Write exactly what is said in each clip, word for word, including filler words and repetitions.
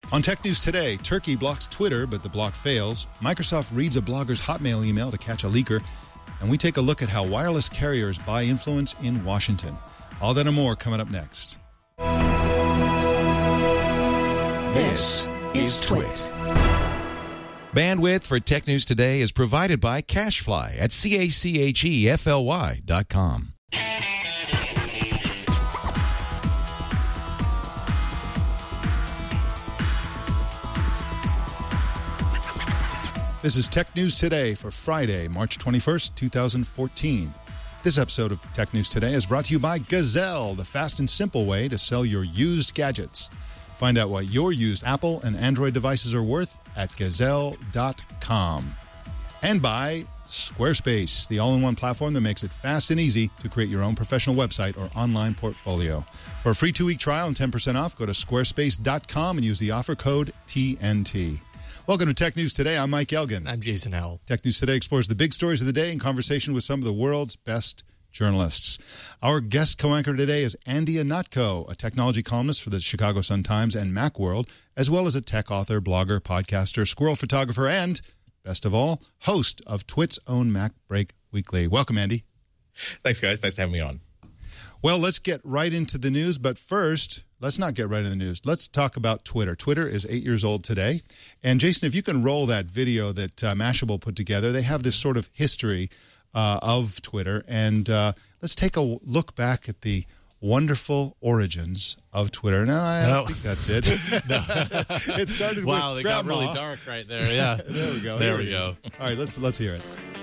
On Tech News Today, Turkey blocks Twitter, but the block fails. Microsoft reads a blogger's Hotmail email to catch a leaker. And we take a look at how wireless carriers buy influence in Washington. All that and more coming up next. This is Twit. Bandwidth for Tech News Today is provided by CacheFly at C A C H E F L Y dot com. This is Tech News Today for Friday, March twenty-first, twenty fourteen. This episode of Tech News Today is brought to you by Gazelle, the fast and simple way to sell your used gadgets. Find out what your used Apple and Android devices are worth at gazelle dot com. And by Squarespace, the all-in-one platform that makes it fast and easy to create your own professional website or online portfolio. For a free two-week trial and ten percent off, go to squarespace dot com and use the offer code T N T. Welcome to Tech News Today. I'm Mike Elgin. I'm Jason Howell. Tech News Today explores the big stories of the day in conversation with some of the world's best journalists. Our guest co-anchor today is Andy Ihnatko, a technology columnist for the Chicago Sun-Times and Macworld, as well as a tech author, blogger, podcaster, squirrel photographer, and, best of all, host of Twit's own Mac Break Weekly. Welcome, Andy. Thanks, guys. Nice to have me on. Well, let's get right into the news, but first, let's not get right into the news. Let's talk about Twitter. Twitter is eight years old today. And Jason, if you can roll that video that uh, Mashable put together, they have this sort of history uh, of Twitter. And uh, let's take a look back at the wonderful origins of Twitter. No, I no. don't think that's it. no. It started wow, with it Grandma. got really dark right there. Yeah. There we go. There Here we it go. is. All right, let's, let's hear it.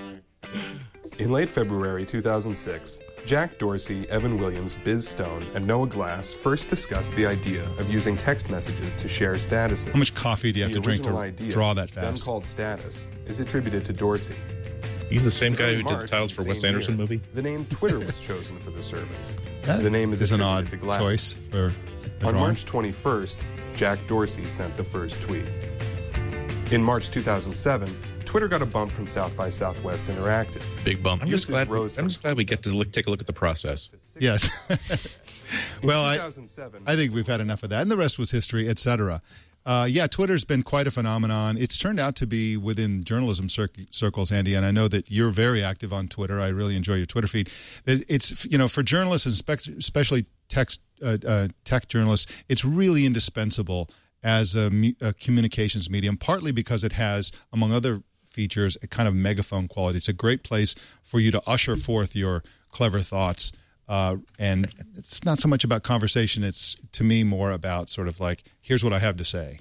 In late February two thousand six, Jack Dorsey, Evan Williams, Biz Stone, and Noah Glass first discussed the idea of using text messages to share statuses. How much coffee do you have the to drink to idea, draw that then fast? called Status, is attributed to Dorsey. He's the same guy who March did the titles of for the Wes same Anderson year, movie? The name Twitter was chosen for the service. That the name is, is an attributed odd to Glass. choice for a On drawing. March twenty-first, Jack Dorsey sent the first tweet. In March two thousand seven, Twitter got a bump from South by Southwest Interactive. Big bump. I'm just glad. rose I'm just glad we get to look, take a look at the process. Yes. In Well, I, two thousand seven, I think we've had enough of that. And the rest was history, et cetera. Uh, yeah, Twitter's been quite a phenomenon. It's turned out to be within journalism cir- circles, Andy, and I know that you're very active on Twitter. I really enjoy your Twitter feed. It's, you know, for journalists, and spec- especially text, uh, uh, tech journalists, it's really indispensable as a, mu- a communications medium, partly because it has, among other features, a kind of megaphone quality. It's a great place for you to usher forth your clever thoughts. Uh, and it's not so much about conversation. It's, to me, more about sort of like, here's what I have to say.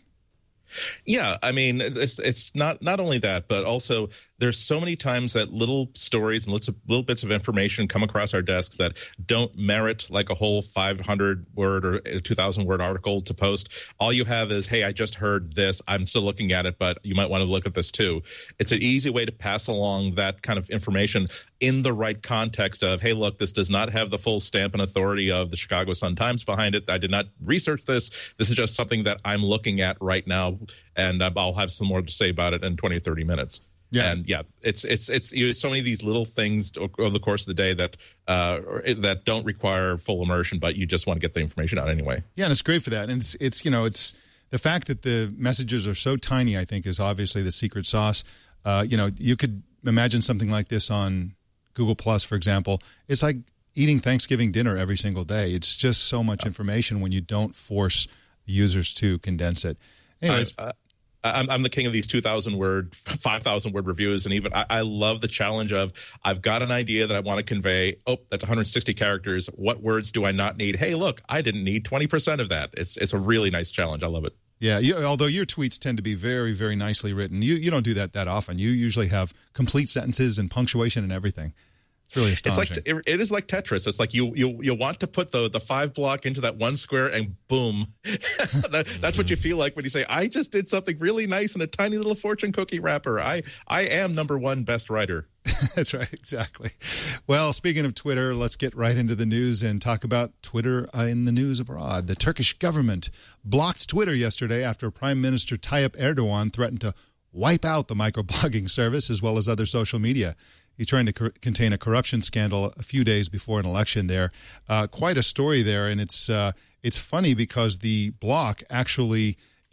Yeah, I mean, it's it's not not only that, but also there's so many times that little stories and little, little bits of information come across our desks that don't merit like a whole five hundred word or two thousand word article to post. All you have is, hey, I just heard this. I'm still looking at it, but you might want to look at this too. It's an easy way to pass along that kind of information in the right context of, hey, look, this does not have the full stamp and authority of the Chicago Sun-Times behind it. I did not research this. This is just something that I'm looking at right now, and I'll have some more to say about it in twenty or thirty minutes. Yeah. And yeah, it's it's it's you know, so many of these little things over the course of the day that uh, that don't require full immersion, but you just want to get the information out anyway. Yeah, and it's great for that. And it's it's you know it's the fact that the messages are so tiny, I think, is obviously the secret sauce. Uh, you know, you could imagine something like this on Google Plus, for example. It's like eating Thanksgiving dinner every single day. It's just so much information when you don't force the users to condense it. Anyways. Uh, I'm, I'm the king of these two thousand word, five thousand word reviews. And even I, I love the challenge of I've got an idea that I want to convey. Oh, that's one hundred sixty characters. What words do I not need? Hey, look, I didn't need twenty percent of that. It's it's a really nice challenge. I love it. Yeah, you, although your tweets tend to be very, very nicely written. You you don't do that that often. You usually have complete sentences and punctuation and everything. It's really astonishing. It's like it, it is like Tetris. It's like you you you want to put the the five block into that one square, and boom, that, that's what you feel like when you say, "I just did something really nice in a tiny little fortune cookie wrapper." I I am number one best writer. That's right, exactly. Well, speaking of Twitter, let's get right into the news and talk about Twitter uh, in the news abroad. The Turkish government blocked Twitter yesterday after Prime Minister Tayyip Erdogan threatened to wipe out the microblogging service as well as other social media. He's trying to co- contain a corruption scandal a few days before an election there. Uh, quite a story there, and it's uh, it's funny because the block actually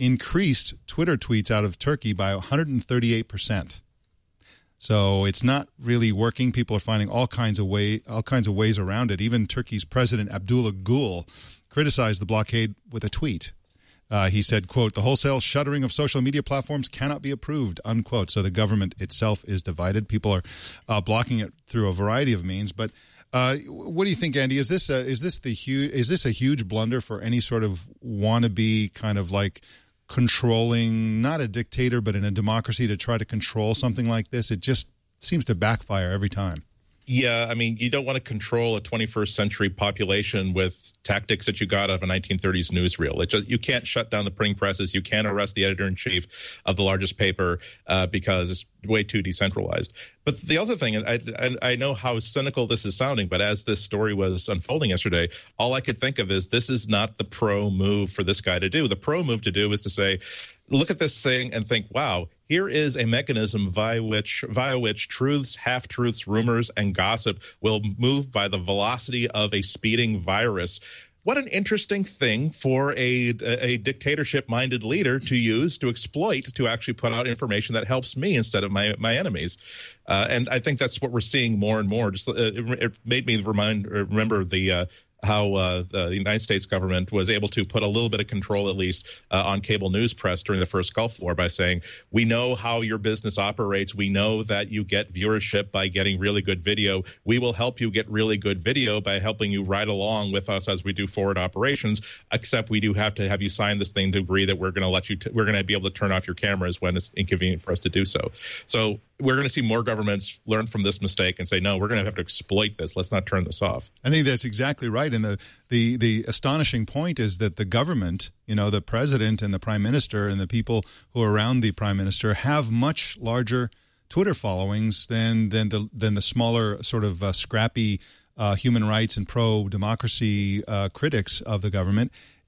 increased Twitter tweets out of Turkey by one hundred thirty-eight percent. So it's not really working. People are finding all kinds of way, all kinds of ways around it. Even Turkey's President Abdullah Gül criticized the blockade with a tweet. Uh, he said, quote, "The wholesale shuttering of social media platforms cannot be approved," unquote. So the government itself is divided. People are uh, blocking it through a variety of means. But uh, what do you think, Andy? Is this a, is this the huge is this a huge blunder for any sort of wannabe kind of like controlling, not a dictator, but in a democracy to try to control something like this? It just seems to backfire every time. Yeah, I mean, you don't want to control a twenty-first century population with tactics that you got out of a nineteen thirties newsreel. It just, you can't shut down the printing presses. You can't arrest the editor-in-chief of the largest paper uh, because it's way too decentralized. But the other thing, I, I, I know how cynical this is sounding, but as this story was unfolding yesterday, all I could think of is this is not the pro move for this guy to do. The pro move to do is to say, look at this thing and think, wow, here is a mechanism via which via which truths, half-truths, rumors, and gossip will move by the velocity of a speeding virus. What an interesting thing for a, a dictatorship-minded leader to use, to exploit, to actually put out information that helps me instead of my, my enemies. Uh, and I think that's what we're seeing more and more. Just uh, it, it made me remind remember the uh, how uh, the United States government was able to put a little bit of control, at least, uh, on cable news press during the first Gulf War by saying, we know how your business operates. We know that you get viewership by getting really good video. We will help you get really good video by helping you ride along with us as we do forward operations, except we do have to have you sign this thing to agree that we're going to let you, t- we're going to be able to turn off your cameras when it's inconvenient for us to do so. So we're going to see more governments learn from this mistake and say, no, we're going to have to exploit this. Let's not turn this off. I think that's exactly right. And the, the, the astonishing point is that the government, you know, the president and the prime minister and the people who are around the prime minister have much larger Twitter followings than than the, than the smaller sort of uh, scrappy uh, human rights and pro-democracy uh, critics of the government.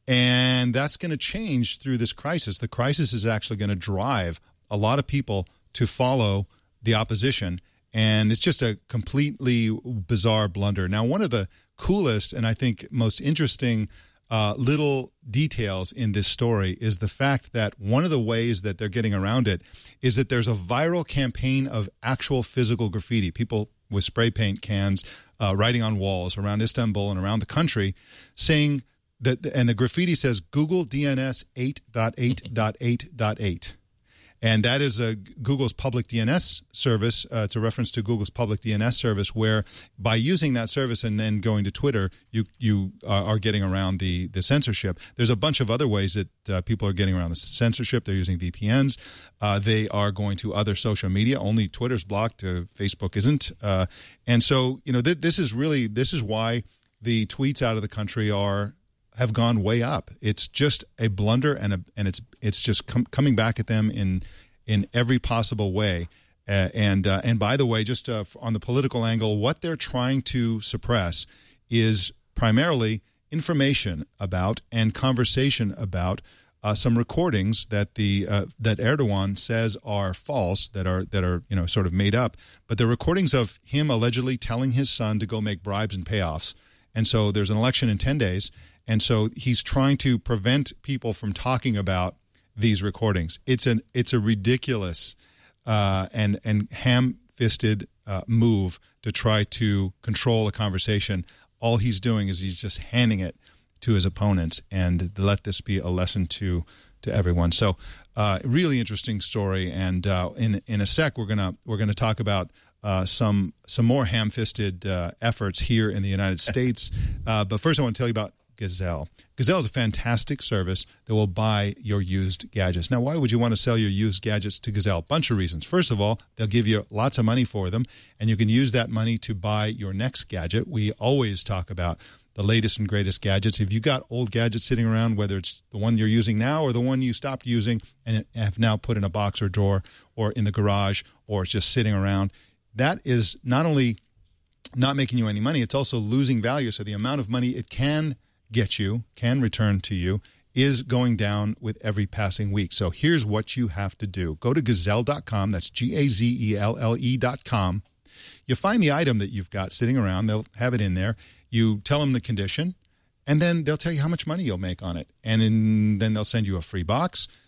And that's going to change through this crisis. The crisis is actually going to drive a lot of people to follow the opposition, and it's just a completely bizarre blunder. Now, one of the coolest and I think most interesting uh, little details in this story is the fact that one of the ways that they're getting around it is that there's a viral campaign of actual physical graffiti, people with spray paint cans uh, writing on walls around Istanbul and around the country, saying that, and the graffiti says Google D N S eight dot eight dot eight dot eight. And that is a, Google's public D N S service. Uh, it's a reference to Google's public D N S service, where by using that service and then going to Twitter, you you are, are getting around the, the censorship. There's a bunch of other ways that uh, people are getting around the censorship. They're using V P Ns. Uh, they are going to other social media. Only Twitter's blocked. Uh, Facebook isn't. Uh, and so, you know, th- this is really this is why the tweets out of the country are. have gone way up. It's just a blunder, and a, and it's it's just com- coming back at them in in every possible way. Uh, and uh, and by the way, just uh, on the political angle, what they're trying to suppress is primarily information about and conversation about uh, some recordings that the uh, that Erdogan says are false, that are that are you know sort of made up. But the recordings of him allegedly telling his son to go make bribes and payoffs. And so there's an election in ten days. And so he's trying to prevent people from talking about these recordings. It's an it's a ridiculous uh, and and ham-fisted uh, move to try to control a conversation. All he's doing is he's just handing it to his opponents, and let this be a lesson to to everyone. So, uh, really interesting story. And uh, in in a sec, we're gonna we're gonna talk about. Uh, some some more ham-fisted uh, efforts here in the United States. Uh, but first I want to tell you about Gazelle. Gazelle is a fantastic service that will buy your used gadgets. Now, why would you want to sell your used gadgets to Gazelle? Bunch of reasons. First of all, they'll give you lots of money for them, and you can use that money to buy your next gadget. We always talk about the latest and greatest gadgets. If you've got old gadgets sitting around, whether it's the one you're using now or the one you stopped using and have now put in a box or drawer or in the garage, or it's just sitting around, that is not only not making you any money, it's also losing value. So the amount of money it can get you, can return to you, is going down with every passing week. So here's what you have to do. Go to gazelle dot com. That's G A Z E L L E dot com. You find the item that you've got sitting around. They'll have it in there. You tell them the condition, and then they'll tell you how much money you'll make on it. And in, then they'll send you a free box.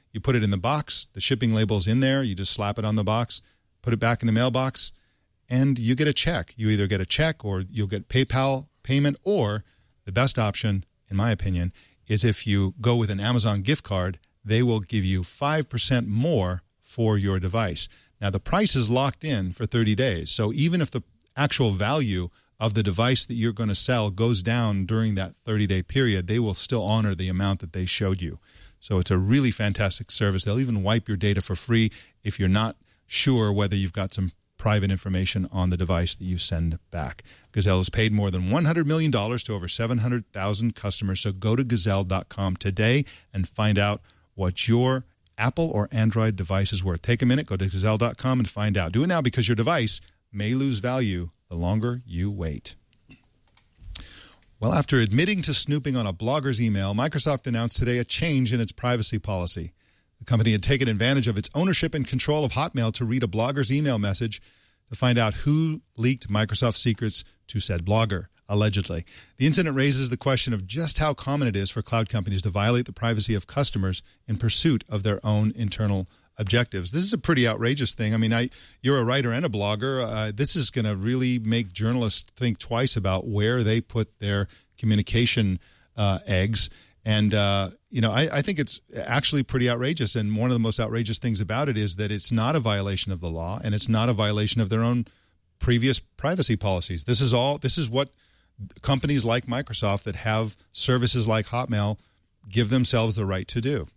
You put it in the box. The shipping label's in there. You just slap it on the box, put it back in the mailbox, and you get a check. You either get a check or you'll get PayPal payment, or the best option, in my opinion, is if you go with an Amazon gift card, they will give you five percent more for your device. Now, the price is locked in for thirty days, so even if the actual value of the device that you're going to sell goes down during that thirty-day period, they will still honor the amount that they showed you. So it's a really fantastic service. They'll even wipe your data for free if you're not sure whether you've got some private information on the device that you send back. Gazelle has paid more than one hundred million dollars to over seven hundred thousand customers, so go to gazelle dot com today and find out what your Apple or Android device is worth. Take a minute, go to gazelle dot com and find out. Do it now because your device may lose value the longer you wait. Well, after admitting to snooping on a blogger's email, Microsoft announced today a change in its privacy policy. The company had taken advantage of its ownership and control of Hotmail to read a blogger's email message to find out who leaked Microsoft secrets to said blogger, allegedly. The incident raises the question of just how common it is for cloud companies to violate the privacy of customers in pursuit of their own internal objectives. This is a pretty outrageous thing. I mean, I, you're a writer and a blogger. Uh, this is going to really make journalists think twice about where they put their communication uh, eggs. And, uh, you know, I, I think it's actually pretty outrageous. And one of the most outrageous things about it is that it's not a violation of the law, and it's not a violation of their own previous privacy policies. This is all, this is what companies like Microsoft that have services like Hotmail give themselves the right to do.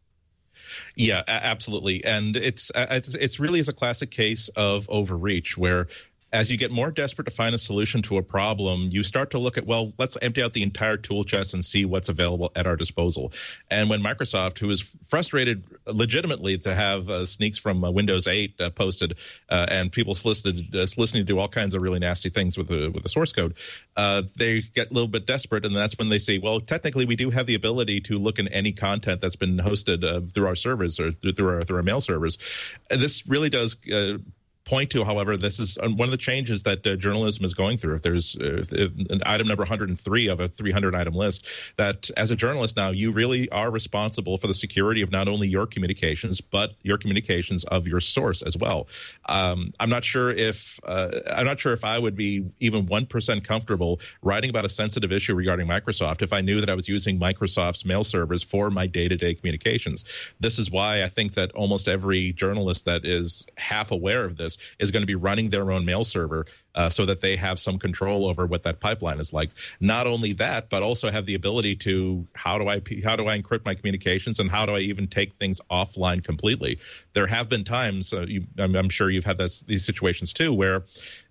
Yeah, absolutely. And it's it's, it's really is a classic case of overreach where as you get more desperate to find a solution to a problem, you start to look at, well, let's empty out the entire tool chest and see what's available at our disposal. And when Microsoft, who is frustrated legitimately to have uh, sneaks from uh, Windows eight uh, posted uh, and people solicited, uh, listening to all kinds of really nasty things with the, with the source code, uh, they get a little bit desperate. And that's when they say, well, technically, we do have the ability to look in any content that's been hosted uh, through our servers or through our, through our mail servers. And this really does uh, point to, however, this is one of the changes that uh, journalism is going through. If there's uh, if an item number one hundred three of a three hundred item list, that as a journalist now, you really are responsible for the security of not only your communications, but your communications of your source as well. Um, I'm not sure if uh, I'm not sure if I would be even one percent comfortable writing about a sensitive issue regarding Microsoft if I knew that I was using Microsoft's mail servers for my day-to-day communications. This is why I think that almost every journalist that is half aware of this is going to be running their own mail server uh, so that they have some control over what that pipeline is like. Not only that, but also have the ability to how do I how do I encrypt my communications and how do I even take things offline completely? There have been times, uh, you, I'm, I'm sure you've had this, these situations too, where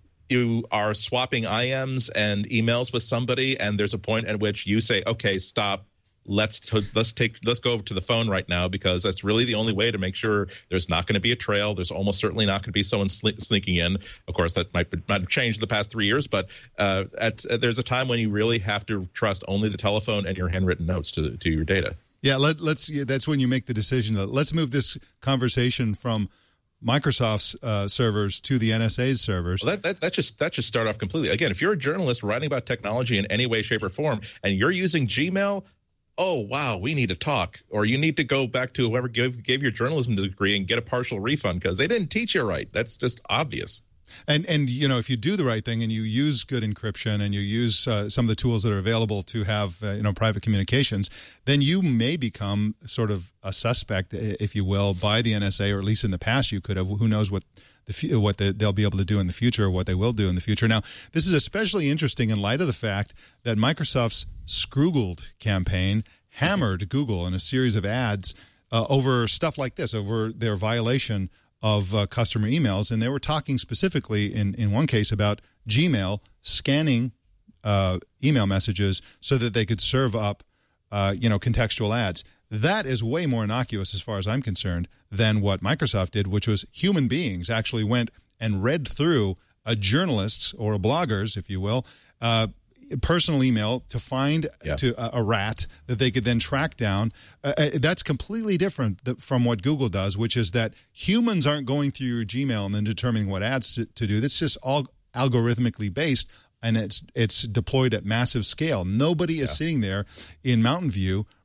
you are swapping I Ms and emails with somebody, and there's a point at which you say, "Okay, stop. Let's t- let's take let's go over to the phone right now," because that's really the only way to make sure there's not going to be a trail. There's almost certainly not going to be someone sle- sneaking in. Of course, that might, be, might have changed the past three years, but uh, at, uh, there's a time when you really have to trust only the telephone and your handwritten notes to to your data. Yeah, let, let's. Yeah, that's when you make the decision. That let's move this conversation from Microsoft's uh, servers to the N S A's servers. Well, that, that, that just that just start off completely. Again, if you're a journalist writing about technology in any way, shape, or form, and you're using Gmail, oh, wow, we need to talk. Or you need to go back to whoever gave, gave your journalism degree and get a partial refund because they didn't teach you right. That's just obvious. And, and you know, if you do the right thing and you use good encryption and you use uh, some of the tools that are available to have, uh, you know, private communications, then you may become sort of a suspect, if you will, by the N S A, or at least in the past you could have. Who knows what the what the, they'll be able to do in the future, or what they will do in the future. Now, this is especially interesting in light of the fact that Microsoft's Scroogled campaign hammered Google in a series of ads uh, over stuff like this, over their violation of uh, customer emails. And they were talking specifically in, in one case about Gmail scanning uh, email messages so that they could serve up uh, you know, contextual ads. That is way more innocuous, as far as I'm concerned, than what Microsoft did, which was human beings actually went and read through a journalist's or a blogger's, if you will, uh, personal email to find yeah. to a, a rat that they could then track down. Uh, that's completely different th- from what Google does, which is that humans aren't going through your Gmail and then determining what ads to, to do. That's just all algorithmically based, and it's it's deployed at massive scale. Nobody is yeah. sitting there in Mountain View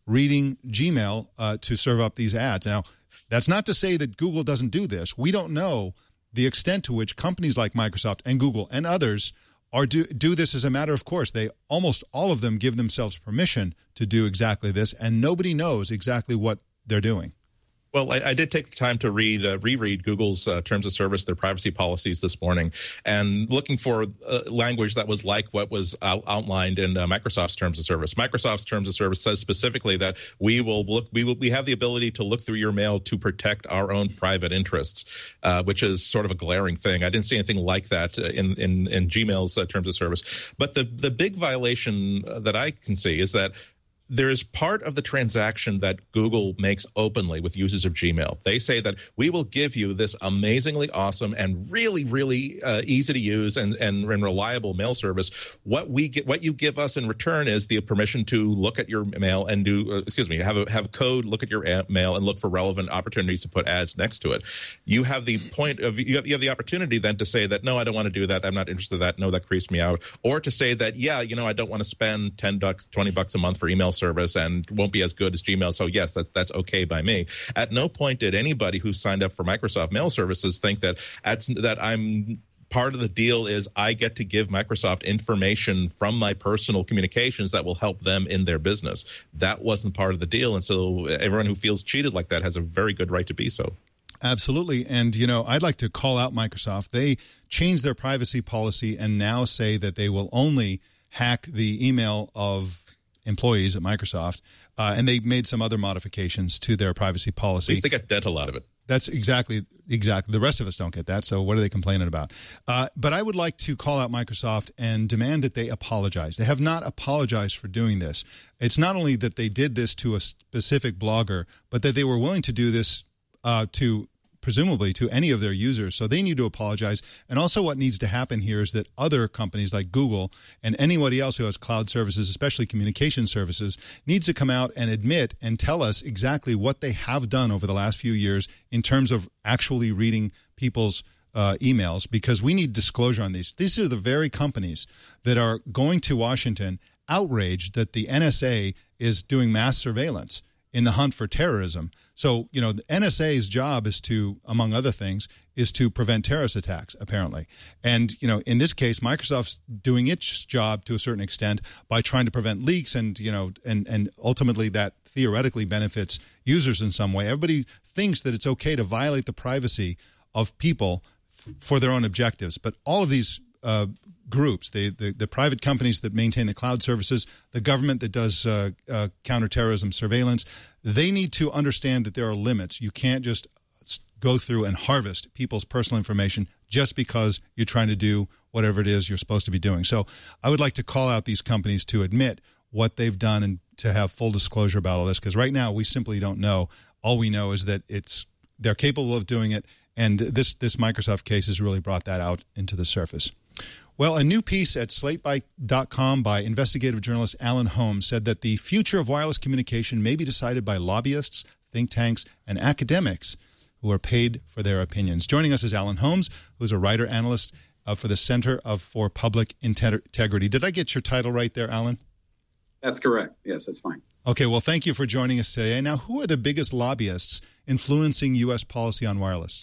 reading Gmail uh, to serve up these ads. Now, that's not to say that Google doesn't do this. We don't know the extent to which companies like Microsoft and Google and others are do, do this as a matter of course. They almost all of them give themselves permission to do exactly this, and nobody knows exactly what they're doing. Well, I, I did take the time to read, uh, reread Google's uh, terms of service, their privacy policies this morning, and looking for uh, language that was like what was out, outlined in uh, Microsoft's terms of service. Microsoft's terms of service says specifically that we will look, we will, we have the ability to look through your mail to protect our own private interests, uh, which is sort of a glaring thing. I didn't see anything like that in in, in Gmail's uh, terms of service. But the the big violation that I can see is that there is part of the transaction that Google makes openly with users of Gmail. They say that we will give you this amazingly awesome and really, really uh, easy to use and, and, and reliable mail service. What we get, what you give us in return is the permission to look at your mail and do, uh, excuse me, have a have code, look at your mail and look for relevant opportunities to put ads next to it. You have the point of you have, you have the opportunity then to say that no, I don't want to do that. I'm not interested in that. No, that creeps me out. Or to say that yeah, you know, I don't want to spend ten bucks, twenty bucks a month for email service and won't be as good as Gmail. So yes, that's that's okay by me. At no point did anybody who signed up for Microsoft Mail Services think that at, that I'm part of the deal is I get to give Microsoft information from my personal communications that will help them in their business. That wasn't part of the deal, and so everyone who feels cheated like that has a very good right to be so. Absolutely. And, you know, I'd like to call out Microsoft. They changed their privacy policy and now say that they will only hack the email of employees at Microsoft, uh, and they made some other modifications to their privacy policy. At least they got dental out of it. That's exactly, exactly. The rest of us don't get that, so what are they complaining about? Uh, but I would like to call out Microsoft and demand that they apologize. They have not apologized for doing this. It's not only that they did this to a specific blogger, but that they were willing to do this uh, to presumably to any of their users. So they need to apologize. And also what needs to happen here is that other companies like Google and anybody else who has cloud services, especially communication services, needs to come out and admit and tell us exactly what they have done over the last few years in terms of actually reading people's uh, emails, because we need disclosure on these. These are the very companies that are going to Washington outraged that the N S A is doing mass surveillance in the hunt for terrorism. So, you know, the N S A's job is to, among other things, is to prevent terrorist attacks, apparently. And, you know, in this case, Microsoft's doing its job to a certain extent by trying to prevent leaks and, you know, and, and ultimately that theoretically benefits users in some way. Everybody thinks that it's okay to violate the privacy of people f- for their own objectives. But all of these uh, groups, the, the the private companies that maintain the cloud services, the government that does uh, uh, counterterrorism surveillance, they need to understand that there are limits. You can't just go through and harvest people's personal information just because you're trying to do whatever it is you're supposed to be doing. So I would like to call out these companies to admit what they've done and to have full disclosure about all this, because right now we simply don't know. All we know is that it's they're capable of doing it, and this this Microsoft case has really brought that out into the surface. Well, a new piece at slate dot com by investigative journalist Alan Holmes said that the future of wireless communication may be decided by lobbyists, think tanks, and academics who are paid for their opinions. Joining us is Alan Holmes, who's a writer-analyst uh, for the Center of, for Public Integrity. Did I get your title right there, Alan? That's correct. Yes, that's fine. Okay, well, thank you for joining us today. Now, who are the biggest lobbyists influencing U S policy on wireless?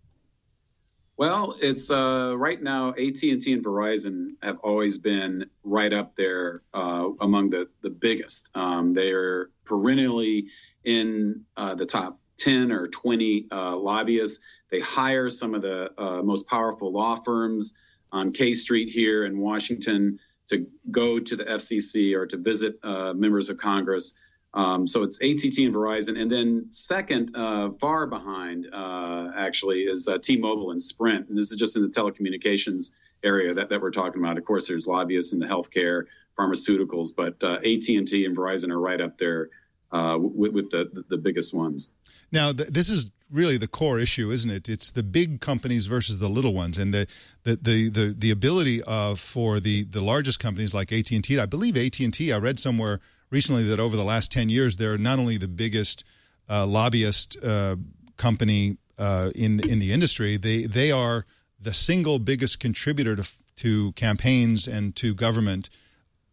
Well, it's uh, right now A T and T and Verizon have always been right up there uh, among the, the biggest. Um, they are perennially in uh, the top ten or twenty uh, lobbyists. They hire some of the uh, most powerful law firms on K Street here in Washington to go to the F C C or to visit uh, members of Congress. Um, so it's A T and T and Verizon. And then second, uh, far behind, uh, actually, is uh, T-Mobile and Sprint. And this is just in the telecommunications area that, that we're talking about. Of course, there's lobbyists in the healthcare, pharmaceuticals, but uh, A T and T and Verizon are right up there uh, with, with the, the biggest ones. Now, th- this is really the core issue, isn't it? It's the big companies versus the little ones, and the the the the, the ability of for the, the largest companies like A T and T. I believe A T and T, I read somewhere recently that over the last ten years, they're not only the biggest uh, lobbyist uh, company uh, in in the industry, they they are the single biggest contributor to to campaigns and to government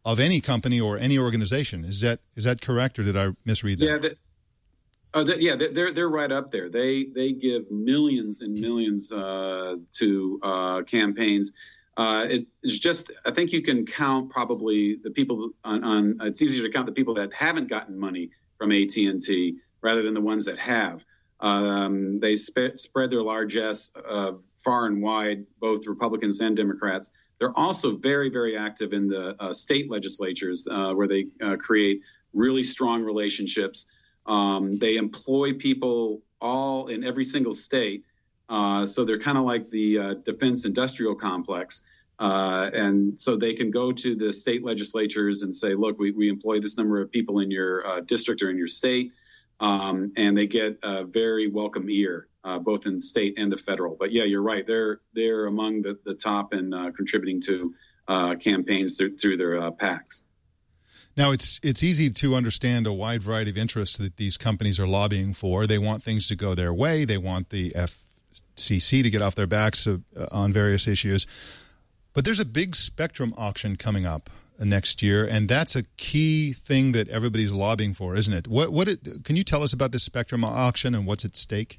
of any company or any organization. Is that is that correct, or did I misread that? Yeah, the, oh, the, yeah, they're they're right up there. They they give millions and millions uh, to uh, campaigns. Uh, it, it's just, I think you can count probably the people on, on. It's easier to count the people that haven't gotten money from A T and T rather than the ones that have. Um, they sp- spread their largesse uh, far and wide, both Republicans and Democrats. They're also very, very active in the uh, state legislatures uh, where they uh, create really strong relationships. Um, they employ people all in every single state. Uh, so they're kind of like the uh, defense industrial complex. Uh, and so they can go to the state legislatures and say, look, we, we employ this number of people in your uh, district or in your state. Um, and they get a very welcome ear, uh, both in state and the federal. But yeah, you're right. They're they're among the, the top in uh, contributing to uh, campaigns through, through their uh, PACs. Now, it's it's easy to understand a wide variety of interests that these companies are lobbying for. They want things to go their way. They want the F C C to get off their backs uh, on various issues. But there's a big spectrum auction coming up next year, and that's a key thing that everybody's lobbying for, isn't it? What what it, can you tell us about this spectrum auction and what's at stake?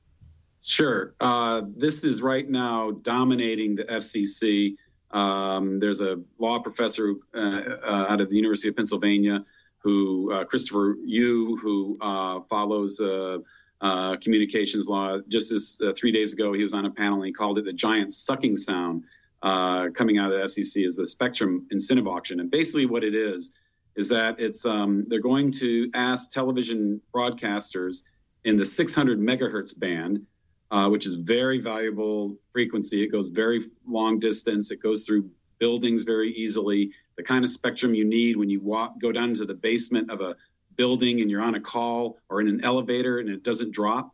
Sure. Uh, this is right now dominating the F C C. Um, there's a law professor uh, uh, out of the University of Pennsylvania, who uh, Christopher Yu, who uh, follows uh, uh, communications law. Just as uh, three days ago, he was on a panel and he called it the giant sucking sound. Uh, coming out of the F C C is the spectrum incentive auction. And basically what it is, is that it's um, they're going to ask television broadcasters in the six hundred megahertz band, uh, which is very valuable frequency. It goes very long distance. It goes through buildings very easily. The kind of spectrum you need when you walk, go down into the basement of a building and you're on a call or in an elevator and it doesn't drop.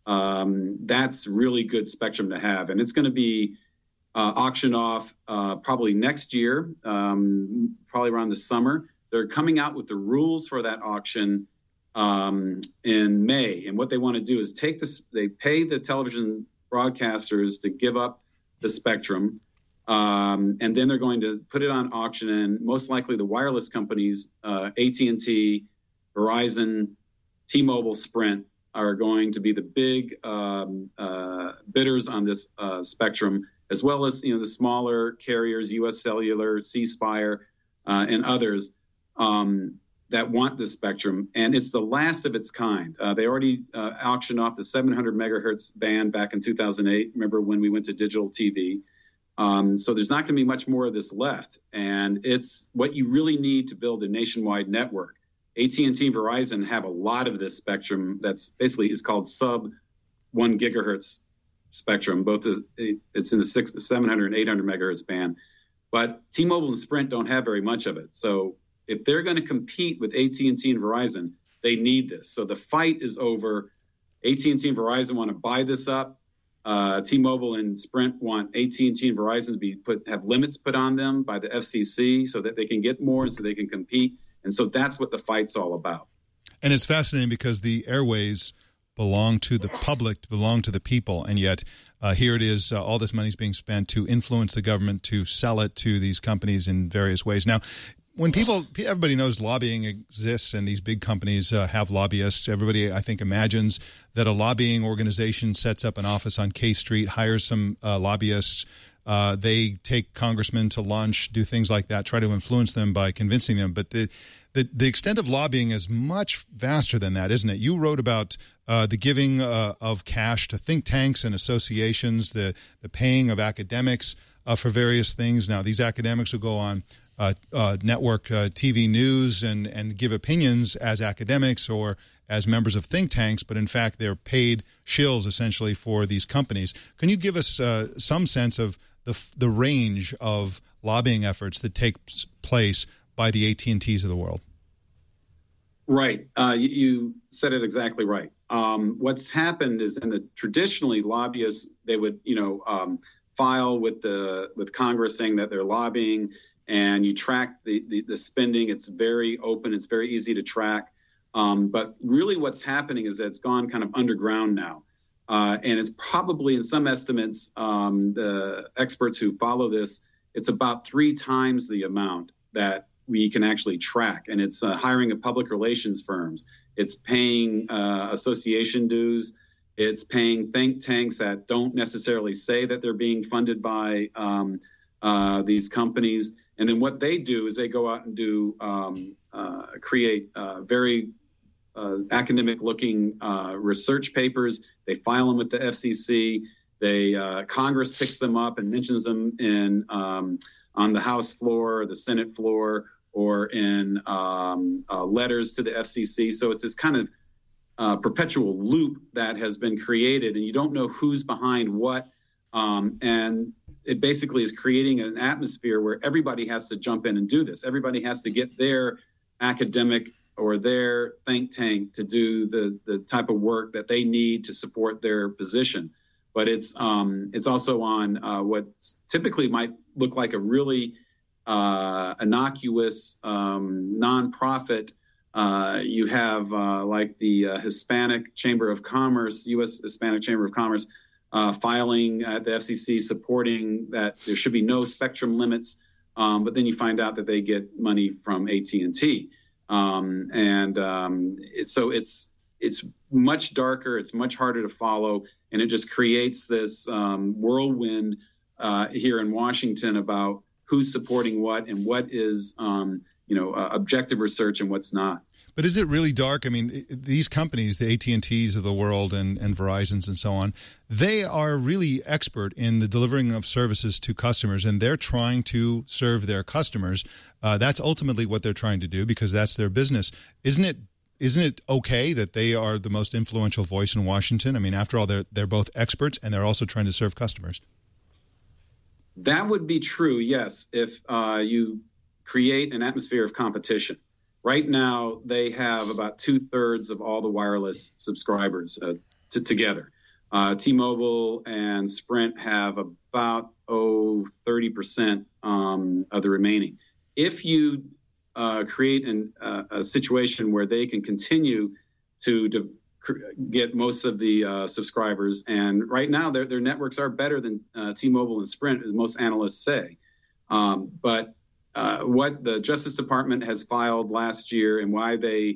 Um, that's really good spectrum to have. And it's going to be Uh, auction off uh, probably next year, um, probably around the summer. They're coming out with the rules for that auction um, in May. And what they want to do is take this, they pay the television broadcasters to give up the spectrum. Um, and then they're going to put it on auction. And most likely the wireless companies, uh, A T and T, Verizon, T-Mobile, Sprint, are going to be the big um, uh, bidders on this uh, spectrum, as well as, you know, the smaller carriers, U S Cellular, C Spire, uh, and others um, that want this spectrum. And it's the last of its kind. Uh, they already uh, auctioned off the seven hundred megahertz band back in two thousand eight. Remember when we went to digital T V? Um, so there's not going to be much more of this left. And it's what you really need to build a nationwide network. A T and T and Verizon have a lot of this spectrum that's basically is called sub one gigahertz spectrum. Both is, it's in the six, seven hundred and eight hundred megahertz band. But T-Mobile and Sprint don't have very much of it. So if they're going to compete with A T and T and Verizon, they need this. So the fight is over. A T and T and Verizon want to buy this up. Uh, T-Mobile and Sprint want A T and T and Verizon to be put have limits put on them by the F C C so that they can get more and so they can compete. And so that's what the fight's all about. And it's fascinating because the airways belong to the public, belong to the people, and yet uh, here it is, uh, all this money is being spent to influence the government to sell it to these companies in various ways. Now, when people, everybody knows lobbying exists and these big companies uh, have lobbyists. Everybody, I think, imagines that a lobbying organization sets up an office on K Street, hires some uh, lobbyists. Uh, they take congressmen to lunch, do things like that, try to influence them by convincing them. But the the, the extent of lobbying is much vaster than that, isn't it? You wrote about uh, the giving uh, of cash to think tanks and associations, the, the paying of academics uh, for various things. Now, these academics will go on uh, uh, network uh, T V news and, and give opinions as academics or as members of think tanks, but in fact, they're paid shills essentially for these companies. Can you give us uh, some sense of the the range of lobbying efforts that take place by the A T and Ts of the world? Right. Uh, you, you said it exactly right. Um, what's happened is, in the traditionally lobbyists, they would, you know, um, file with the with Congress saying that they're lobbying, and you track the, the, the spending. It's very open. It's very easy to track. Um, but really what's happening is that it's gone kind of underground now. Uh, and it's probably, in some estimates, um, the experts who follow this, it's about three times the amount that we can actually track. And it's uh, hiring of public relations firms. It's paying uh, association dues. It's paying think tanks that don't necessarily say that they're being funded by um, uh, these companies. And then what they do is they go out and do um, uh, create uh, very uh, academic-looking uh, research papers. They file them with the F C C. They uh, Congress picks them up and mentions them in um, on the House floor, the Senate floor, or in um, uh, letters to the F C C. So it's this kind of uh, perpetual loop that has been created, and you don't know who's behind what. Um, and it basically is creating an atmosphere where everybody has to jump in and do this. Everybody has to get their academic or their think tank to do the, the type of work that they need to support their position. But it's um, it's also on uh, what typically might look like a really uh, innocuous um, nonprofit. Uh, you have uh, like the uh, Hispanic Chamber of Commerce, U S Hispanic Chamber of Commerce, uh, filing at the F C C supporting that there should be no spectrum limits. Um, but then you find out that they get money from A T and T. Um, and um, it, so it's it's much darker. It's much harder to follow. And it just creates this um, whirlwind uh, here in Washington about who's supporting what and what is, um, you know, uh, objective research and what's not. But is it really dark? I mean, these companies, the A T and Ts of the world and, and Verizons and so on, they are really expert in the delivering of services to customers, and they're trying to serve their customers. Uh, that's ultimately what they're trying to do because that's their business. Isn't it? Isn't it okay that they are the most influential voice in Washington? I mean, after all, they're they're both experts and they're also trying to serve customers. That would be true, yes, if uh, you create an atmosphere of competition. Right now, they have about two-thirds of all the wireless subscribers uh, t- together. Uh, T-Mobile and Sprint have about, oh, thirty percent um, of the remaining. If you uh, create an, uh, a situation where they can continue to, to cr- get most of the uh, subscribers, and right now their, their networks are better than uh, T-Mobile and Sprint, as most analysts say. Um, but Uh, what the Justice Department has filed last year and why they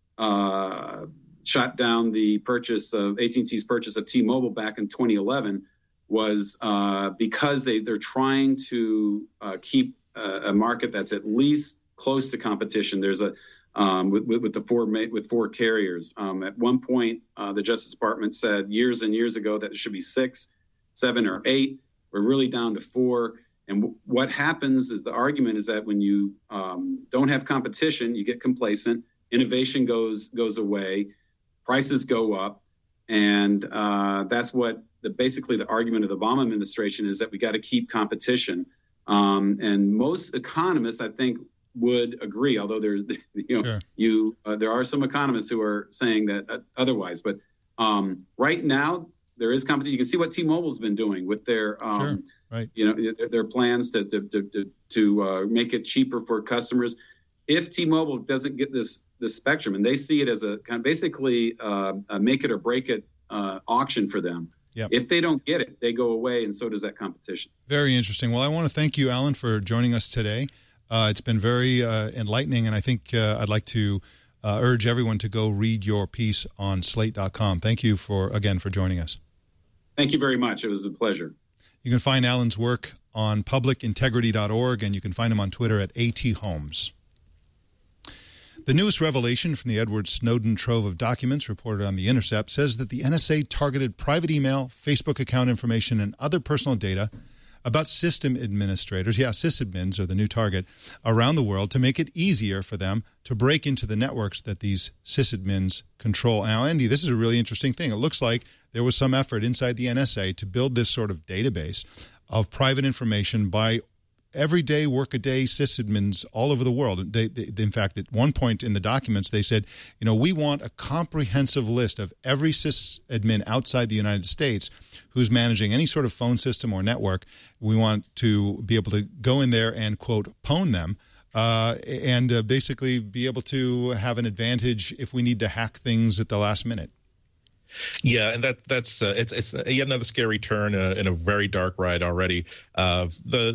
uh, shot down the purchase of A T and T's purchase of T-Mobile back in twenty eleven was uh, because they, they're trying to uh, keep a, a market that's at least close to competition. There's a um, with, with, with the four with four carriers. Um, at one point, uh, the Justice Department said years and years ago that it should be six, seven, or eight. We're really down to four. And w- what happens is the argument is that when you um, don't have competition, you get complacent, innovation goes goes away, prices go up, and uh, that's what the basically the argument of the Obama administration is that we got to keep competition. Um, and most economists, I think, would agree. Although there's you know Sure. you uh, there are some economists who are saying that uh, otherwise, but um, right now. There is competition. You can see what T-Mobile's been doing with their, um, Sure, right. you know, their, their plans to to to, to uh, make it cheaper for customers. If T-Mobile doesn't get this this spectrum, and they see it as a kind of basically uh, a make it or break it uh, auction for them. Yep. If they don't get it, they go away, and so does that competition. Very interesting. Well, I want to thank you, Alan, for joining us today. Uh, it's been very uh, enlightening, and I think uh, I'd like to uh, urge everyone to go read your piece on slate dot com. Thank you for again for joining us. Thank you very much. It was a pleasure. You can find Alan's work on public integrity dot org, and you can find him on Twitter at ATHolmes. The newest revelation from the Edward Snowden trove of documents reported on The Intercept says that the N S A targeted private email, Facebook account information, and other personal data about system administrators, yeah, sysadmins are the new target, around the world to make it easier for them to break into the networks that these sysadmins control. Now, Andy, this is a really interesting thing. It looks like there was some effort inside the N S A to build this sort of database of private information by everyday workaday sysadmins all over the world. They, they, in fact, at one point in the documents, they said, you know, we want a comprehensive list of every sysadmin outside the United States who's managing any sort of phone system or network. We want to be able to go in there and, quote, pwn them uh, and uh, basically be able to have an advantage if we need to hack things at the last minute. Yeah, and that that's uh, it's it's yet another scary turn uh, in a very dark ride already. Uh, the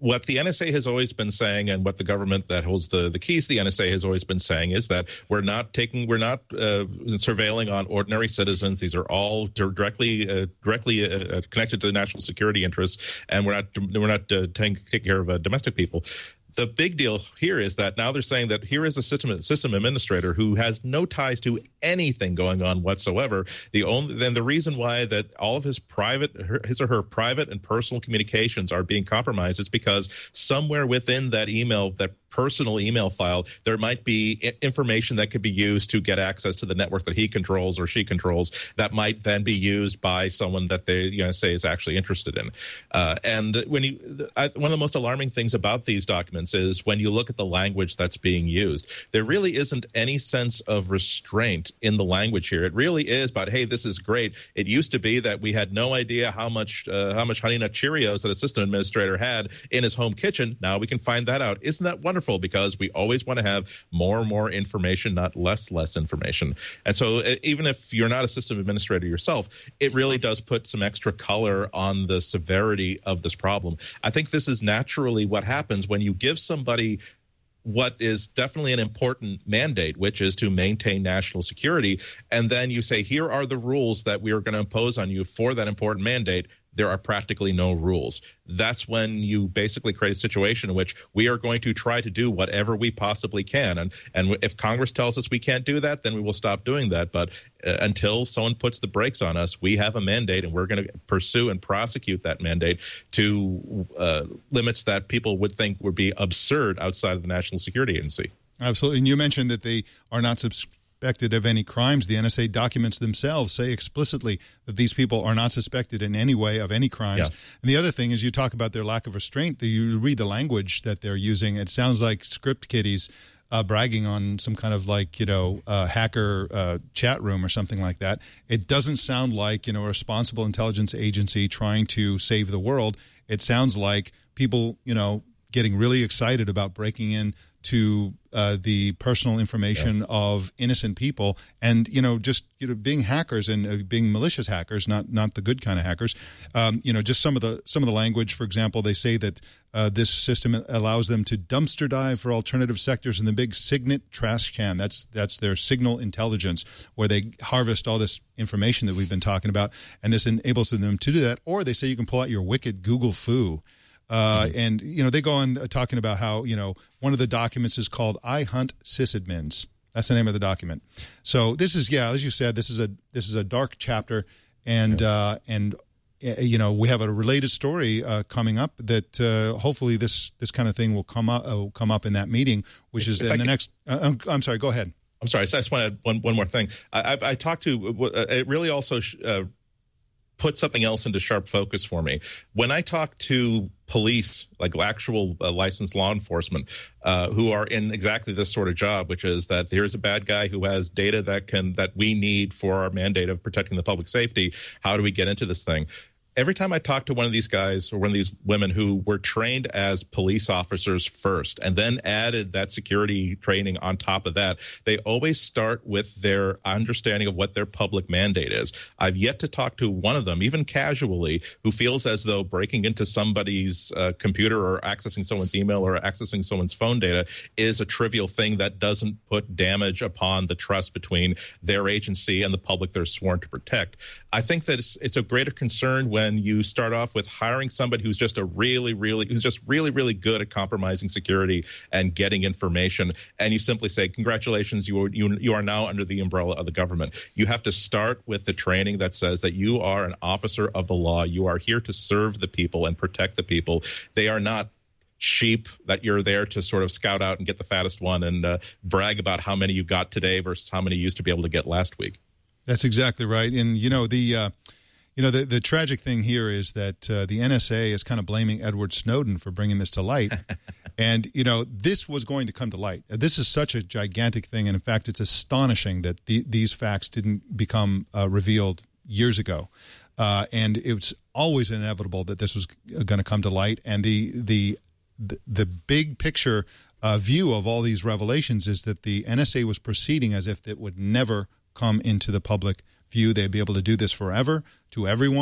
what the N S A has always been saying, and what the government that holds the, the keys to the N S A has always been saying, is that we're not taking, we're not uh, surveilling on ordinary citizens. These are all directly uh, directly uh, connected to the national security interests, and we're not we're not uh, taking take care of uh, domestic people. The big deal here is that now they're saying that here is a system system administrator who has no ties to anything going on whatsoever. The only then the reason why that all of his private his or her private and personal communications are being compromised is because somewhere within that email, that personal email file, there might be information that could be used to get access to the network that he controls or she controls that might then be used by someone that they you know say is actually interested in. Uh, and when you I, one of the most alarming things about these documents is when you look at the language that's being used, there really isn't any sense of restraint in the language here. It really is about, hey, this is great. It used to be that we had no idea how much uh, how much Honey Nut Cheerios that a system administrator had in his home kitchen. Now we can find that out. Isn't that wonderful? Because we always want to have more and more information, not less less information. And so uh, even if you're not a system administrator yourself, it really does put some extra color on the severity of this problem. I think this is naturally what happens when you give somebody what is definitely an important mandate, which is to maintain national security. And then you say, here are the rules that we are going to impose on you for that important mandate. There are practically no rules. That's when you basically create a situation in which we are going to try to do whatever we possibly can. And and if Congress tells us we can't do that, then we will stop doing that. But uh, until someone puts the brakes on us, we have a mandate, and we're going to pursue and prosecute that mandate to uh, limits that people would think would be absurd outside of the National Security Agency. Absolutely. And you mentioned that they are not subscribed of any crimes. The N S A documents themselves say explicitly that these people are not suspected in any way of any crimes. Yeah. And the other thing is, you talk about their lack of restraint. You read the language that they're using. It sounds like script kiddies uh, bragging on some kind of like, you know, uh, hacker uh, chat room or something like that. It doesn't sound like, you know, a responsible intelligence agency trying to save the world. It sounds like people, you know, getting really excited about breaking in to uh, the personal information yeah. of innocent people, and you know, just you know, being hackers and uh, being malicious hackers, not not the good kind of hackers. Um, you know, just some of the some of the language. For example, they say that uh, this system allows them to dumpster dive for alternative sectors in the big Signet trash can. That's that's their signal intelligence, where they harvest all this information that we've been talking about, and this enables them to do that. Or they say you can pull out your wicked Google foo. Uh, and, you know, they go on uh, talking about how, you know, one of the documents is called I Hunt Sysadmins. That's the name of the document. So this is, yeah, as you said, this is a this is a dark chapter. And, yeah. uh, and uh, you know, we have a related story uh, coming up that uh, hopefully this this kind of thing will come up, uh, will come up in that meeting, which if, is if in I the can, next uh, – I'm sorry, go ahead. I'm sorry. So I just want to add one, one more thing. I, I, I talked to uh, – it really also uh, – put something else into sharp focus for me. When I talk to police, like actual uh, licensed law enforcement, uh, who are in exactly this sort of job, which is that here's a bad guy who has data that can that we need for our mandate of protecting the public safety. How do we get into this thing? Every time I talk to one of these guys or one of these women who were trained as police officers first and then added that security training on top of that, they always start with their understanding of what their public mandate is. I've yet to talk to one of them, even casually, who feels as though breaking into somebody's uh, computer or accessing someone's email or accessing someone's phone data is a trivial thing that doesn't put damage upon the trust between their agency and the public they're sworn to protect. I think that it's, it's a greater concern when When you start off with hiring somebody who's just a really, really, who's just really, really good at compromising security and getting information, and you simply say, "Congratulations, you are you, you are now under the umbrella of the government." You have to start with the training that says that you are an officer of the law. You are here to serve the people and protect the people. They are not sheep that you're there to sort of scout out and get the fattest one and uh, brag about how many you got today versus how many you used to be able to get last week. That's exactly right, and you know the. Uh You know, the, the tragic thing here is that uh, the N S A is kind of blaming Edward Snowden for bringing this to light. And, you know, this was going to come to light. This is such a gigantic thing. And, in fact, it's astonishing that the, these facts didn't become uh, revealed years ago. Uh, and it's always inevitable that this was going to come to light. And the, the, the, the big picture uh, view of all these revelations is that the N S A was proceeding as if it would never come into the public view. They'd be able to do this forever to everyone.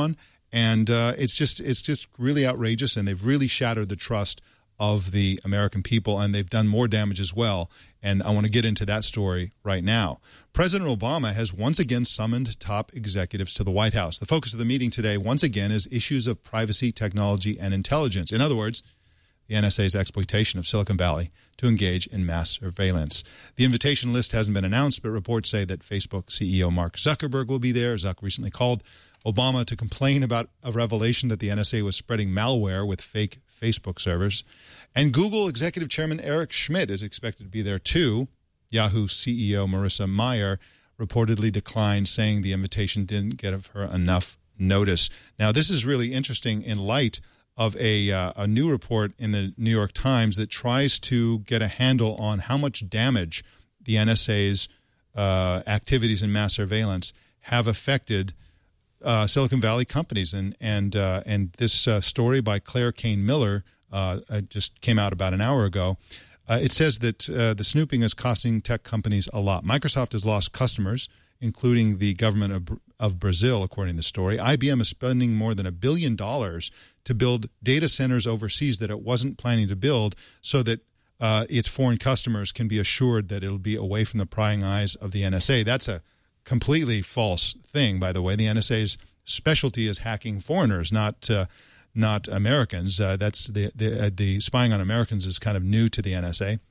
And uh, it's just it's just really outrageous, and they've really shattered the trust of the American people, and they've done more damage as well. And I want to get into that story right now. President Obama has once again summoned top executives to the White House. The focus of the meeting today, once again, is issues of privacy, technology, and intelligence. In other words, the N S A's exploitation of Silicon Valley to engage in mass surveillance. The invitation list hasn't been announced, but reports say that Facebook C E O Mark Zuckerberg will be there. Zuck recently called Obama to complain about a revelation that the N S A was spreading malware with fake Facebook servers. And Google Executive Chairman Eric Schmidt is expected to be there too. Yahoo C E O Marissa Mayer reportedly declined, saying the invitation didn't give her enough notice. Now, this is really interesting in light of a, uh, a new report in the New York Times that tries to get a handle on how much damage the N S A's uh, activities in mass surveillance have affected uh, Silicon Valley companies. And and uh, and this uh, story by Claire Kane Miller uh, just came out about an hour ago. Uh, it says that uh, the snooping is costing tech companies a lot. Microsoft has lost customers, including the government of, of Brazil, according to the story. I B M is spending more than a billion dollars to build data centers overseas that it wasn't planning to build, so that uh, its foreign customers can be assured that it'll be away from the prying eyes of the N S A. That's a completely false thing, by the way. The N S A's specialty is hacking foreigners, not uh, not Americans. Uh, that's the the, uh, the spying on Americans is kind of new to the N S A.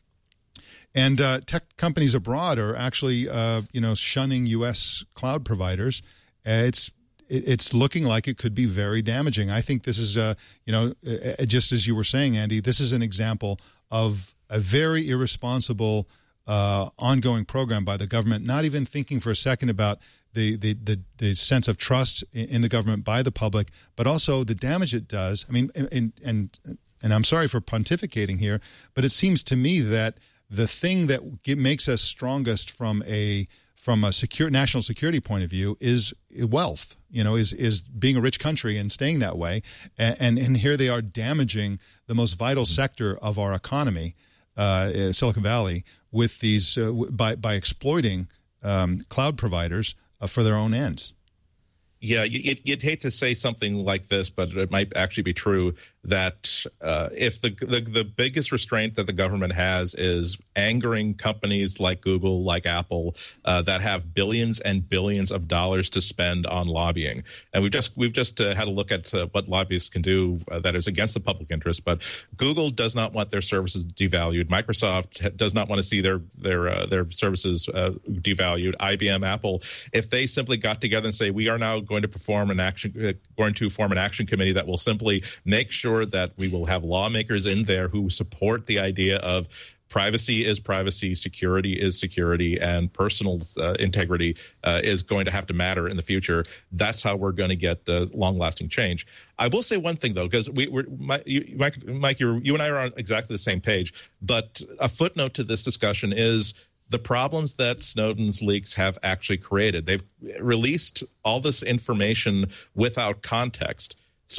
And uh, tech companies abroad are actually, uh, you know, shunning U S cloud providers. Uh, it's it, it's looking like it could be very damaging. I think this is, uh, you know, uh, just as you were saying, Andy, this is an example of a very irresponsible uh, ongoing program by the government, not even thinking for a second about the the the, the sense of trust in, in the government by the public, but also the damage it does. I mean, and and and I'm sorry for pontificating here, but it seems to me that the thing that get, makes us strongest from a from a secure national security point of view is wealth. You know, is is being a rich country and staying that way. And and, and here they are damaging the most vital sector of our economy, uh, Silicon Valley, with these uh, by by exploiting um, cloud providers uh, for their own ends. Yeah, you'd, you'd hate to say something like this, but it might actually be true that uh, if the, the the biggest restraint that the government has is angering companies like Google, like Apple, uh, that have billions and billions of dollars to spend on lobbying, and we've just we've just uh, had a look at uh, what lobbyists can do uh, that is against the public interest. But Google does not want their services devalued. Microsoft does not want to see their their uh, their services uh, devalued. I B M, Apple, if they simply got together and say we are now going to perform an action, uh, going to form an action committee that will simply make sure that we will have lawmakers in there who support the idea of privacy is privacy, security is security, and personal uh, integrity uh, is going to have to matter in the future. That's how we're going to get uh, long-lasting change. I will say one thing, though, because we, we're, my, you, Mike, Mike you're, you and I are on exactly the same page, but a footnote to this discussion is the problems that Snowden's leaks have actually created. They've released all this information without context.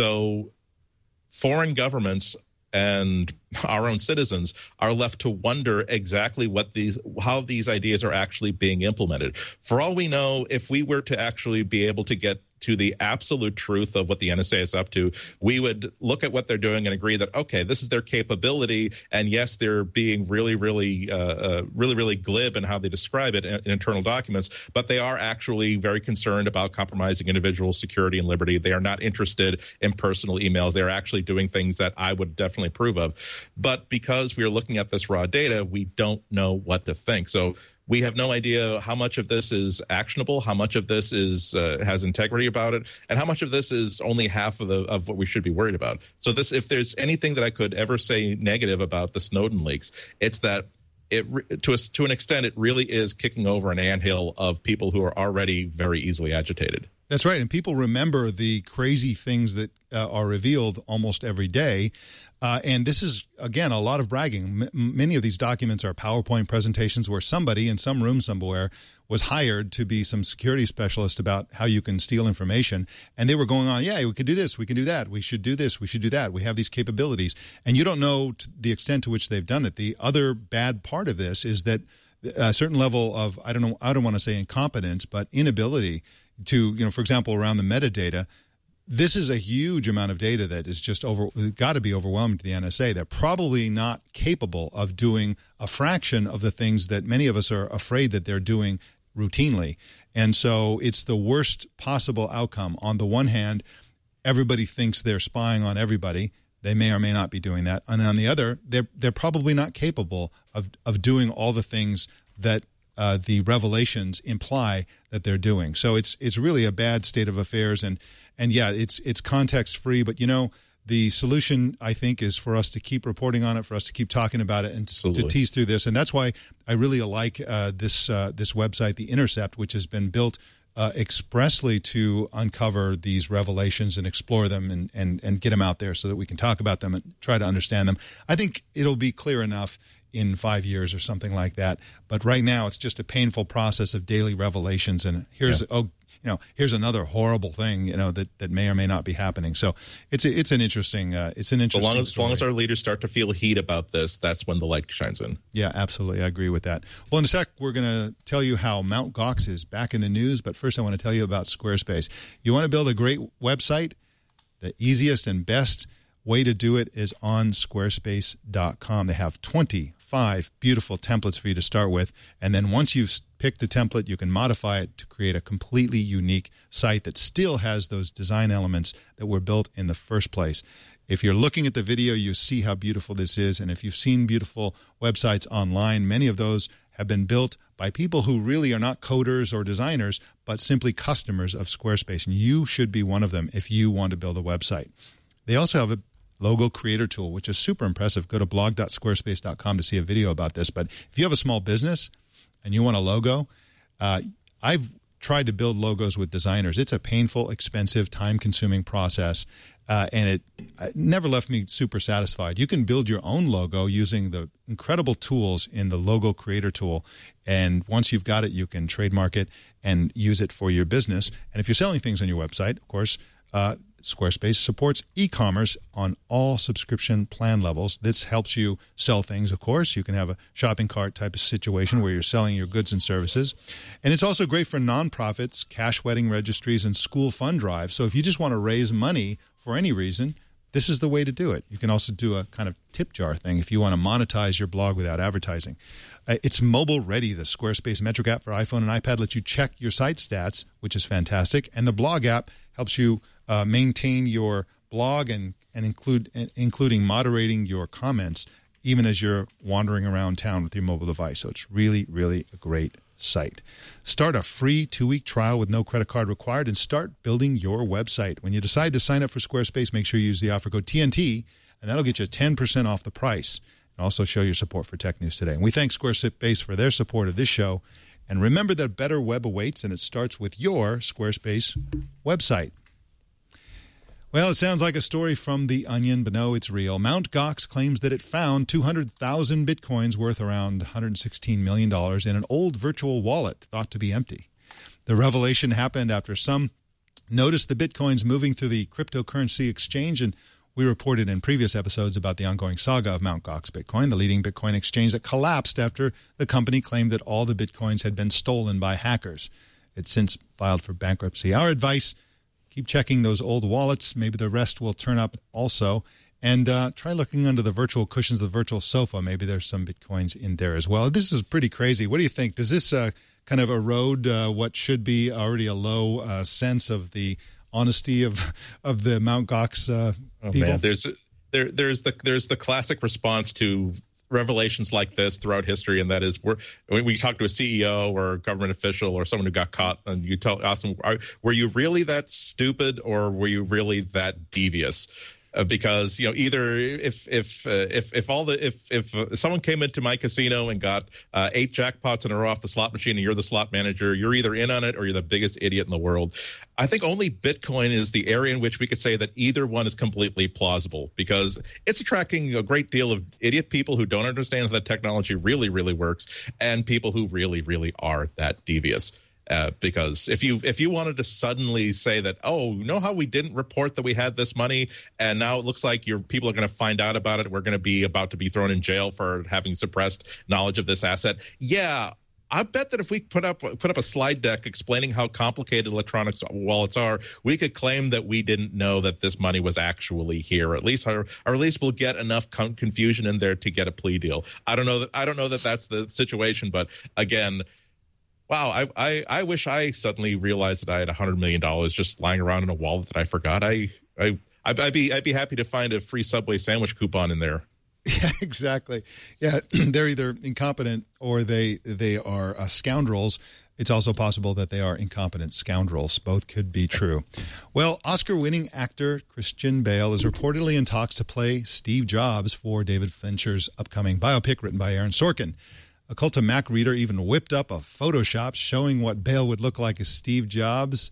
So foreign governments and our own citizens are left to wonder exactly what these, how these ideas are actually being implemented. For all we know, if we were to actually be able to get to the absolute truth of what the N S A is up to, we would look at what they're doing and agree that, okay, this is their capability. And yes, they're being really, really, uh, uh, really, really glib in how they describe it in, in internal documents, but they are actually very concerned about compromising individual security and liberty. They are not interested in personal emails. They're actually doing things that I would definitely approve of. But because we are looking at this raw data, we don't know what to think. So we have no idea how much of this is actionable, how much of this is uh, has integrity about it, and how much of this is only half of the of what we should be worried about. So this, if there's anything that I could ever say negative about the Snowden leaks, it's that it to a, to an extent it really is kicking over an anthill of people who are already very easily agitated. That's right, and people remember the crazy things that uh, are revealed almost every day. Uh, and this is, again, a lot of bragging. M- many of these documents are PowerPoint presentations where somebody in some room somewhere was hired to be some security specialist about how you can steal information. And they were going on, yeah, we could do this, we can do that, we should do this, we should do that, we have these capabilities. And you don't know to the extent to which they've done it. The other bad part of this is that a certain level of, I don't know, I don't want to say incompetence, but inability to, you know, for example, around the metadata, this is a huge amount of data that is just over, got to be overwhelming to the N S A. They're probably not capable of doing a fraction of the things that many of us are afraid that they're doing routinely. And so it's the worst possible outcome. On the one hand, everybody thinks they're spying on everybody. They may or may not be doing that. And on the other, they're they're probably not capable of, of doing all the things that uh, the revelations imply that they're doing. So it's it's really a bad state of affairs. And and yeah, it's it's context free. But you know, the solution, I think, is for us to keep reporting on it, for us to keep talking about it, and Absolutely. to tease through this. And that's why I really like uh, this uh, this website, The Intercept, which has been built uh, expressly to uncover these revelations and explore them and, and, and get them out there so that we can talk about them and try to understand them. I think it'll be clear enough in five years or something like that. But right now, it's just a painful process of daily revelations. And here's, yeah. oh, you know, here's another horrible thing, you know, that, that may or may not be happening. So it's a, it's an interesting, uh, it's an interesting. As long as, as long as our leaders start to feel heat about this, that's when the light shines in. Yeah, absolutely. I agree with that. Well, in a sec, we're going to tell you how Mount Gox is back in the news. But first, I want to tell you about Squarespace. You want to build a great website? The easiest and best way to do it is on squarespace dot com. They have twenty-five beautiful templates for you to start with, and then once you've picked the template, you can modify it to create a completely unique site that still has those design elements that were built in the first place. If you're looking at the video, you see how beautiful this is, and if you've seen beautiful websites online, many of those have been built by people who really are not coders or designers, but simply customers of Squarespace, and you should be one of them if you want to build a website. They also have a logo creator tool, which is super impressive. Go to blog dot squarespace dot com to see a video about this. But if you have a small business and you want a logo, uh, I've tried to build logos with designers. It's a painful, expensive, time-consuming process, uh, and it, it never left me super satisfied. You can build your own logo using the incredible tools in the logo creator tool, and once you've got it, you can trademark it and use it for your business. And if you're selling things on your website, of course, uh, Squarespace supports e-commerce on all subscription plan levels. This helps you sell things, of course. You can have a shopping cart type of situation where you're selling your goods and services. And it's also great for nonprofits, cash wedding registries, and school fund drives. So if you just want to raise money for any reason, this is the way to do it. You can also do a kind of tip jar thing if you want to monetize your blog without advertising. Uh, it's mobile ready. The Squarespace Metric app for iPhone and iPad lets you check your site stats, which is fantastic. And the blog app helps you uh, maintain your blog and, and include and including moderating your comments even as you're wandering around town with your mobile device. So it's really, really a great site. Start a free two-week trial with no credit card required and start building your website. When you decide to sign up for Squarespace, make sure you use the offer code T N T, and that'll get you ten percent off the price. And also show your support for Tech News Today. And we thank Squarespace for their support of this show. And remember that better web awaits, and it starts with your Squarespace website. Well, it sounds like a story from The Onion, but no, it's real. Mount Gox claims that it found two hundred thousand bitcoins worth around one hundred sixteen million dollars in an old virtual wallet thought to be empty. The revelation happened after some noticed the bitcoins moving through the cryptocurrency exchange, and we reported in previous episodes about the ongoing saga of Mount Gox Bitcoin, the leading Bitcoin exchange that collapsed after the company claimed that all the bitcoins had been stolen by hackers. It's since filed for bankruptcy. Our advice: keep checking those old wallets. Maybe the rest will turn up also. And uh, try looking under the virtual cushions of the virtual sofa. Maybe there's some bitcoins in there as well. This is pretty crazy. What do you think? Does this uh, kind of erode uh, what should be already a low uh, sense of the honesty of of the Mount Gox uh, oh, people? Man. There's there there's the there's the classic response to revelations like this throughout history, and that is we're, when we talk to a C E O or a government official or someone who got caught, and you tell ask them, are, were you really that stupid or were you really that devious? Uh, because you know, either if if uh, if if all the if if uh, someone came into my casino and got uh, eight jackpots in a row off the slot machine, and you're the slot manager, you're either in on it or you're the biggest idiot in the world. I think only Bitcoin is the area in which we could say that either one is completely plausible, because it's attracting a great deal of idiot people who don't understand how that technology really really works, and people who really really are that devious. Uh, because if you if you wanted to suddenly say that, oh, you know how we didn't report that we had this money, and now it looks like your people are going to find out about it, we're going to be about to be thrown in jail for having suppressed knowledge of this asset. Yeah, I bet that if we put up put up a slide deck explaining how complicated electronics wallets are, we could claim that we didn't know that this money was actually here. At least, or, or at least we'll get enough con- confusion in there to get a plea deal. I don't know that I don't know that that's the situation, but again. Wow, I, I, I wish I suddenly realized that I had one hundred million dollars just lying around in a wallet that I forgot. I, I, I'd be I'd be happy to find a free Subway sandwich coupon in there. Yeah, exactly. Yeah, they're either incompetent or they they are uh, scoundrels. It's also possible that they are incompetent scoundrels. Both could be true. Well, Oscar-winning actor Christian Bale is reportedly in talks to play Steve Jobs for David Fincher's upcoming biopic written by Aaron Sorkin. A Cult of Mac reader even whipped up a Photoshop showing what Bale would look like as Steve Jobs.